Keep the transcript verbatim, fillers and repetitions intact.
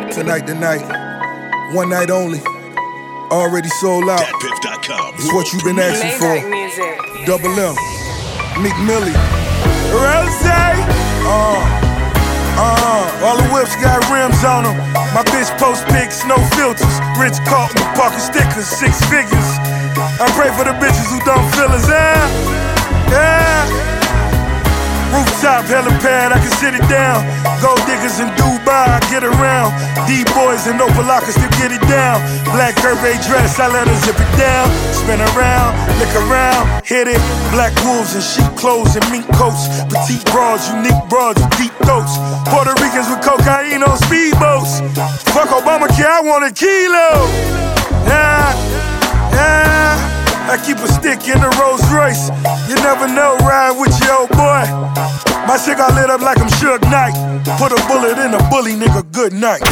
Tonight, tonight, one night only. Already sold out. Dat Piff dot com. It's what you've been asking for. Music. Double M, Meek Millie, Rose. Uh, uh, all the whips got rims on them. My bitch post pics, no filters. Rich Carlton, parking stickers, six figures. I pray for the bitches who don't feel us. Yeah, yeah. Rooftop, helipad, I can sit it down. Gold diggers in Dubai, I get around. D-boys and Opalaka still get it down. Black Curve dress, I let her zip it down. Spin around, lick around, hit it. Black wolves in sheep clothes and mink coats. Petite broads, unique broads with deep throats. Puerto Ricans with cocaine on speedboats. Fuck Obamacare, I want a kilo. Yeah, yeah. I keep a stick in the Rolls Royce. You never know, ride with your old boy. My shit got lit up like I'm Suge Knight. Put a bullet in a bully, nigga, good night.